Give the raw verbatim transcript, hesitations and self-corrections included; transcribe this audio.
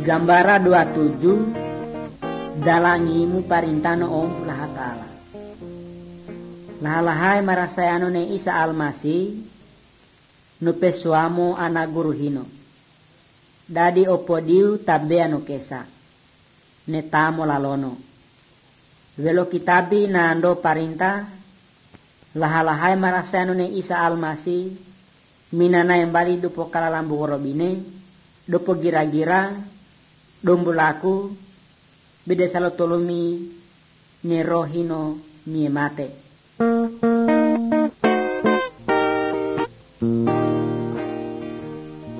Gambara dua puluh tujuh dalangimu parintano om laha ta'ala. Lahalahay marasayano ne Isa Almasih no pesuamo ana guru hino. Dadi opodiu tabeano kesa ne tamo lalono. Velo kitabi na ando parinta lahalahay marasayano ne Isa Almasih minana yang bali dupo kalalambu gorobine dupo gira-gira dombulaku bede salo tolumi ni rohino ni mate.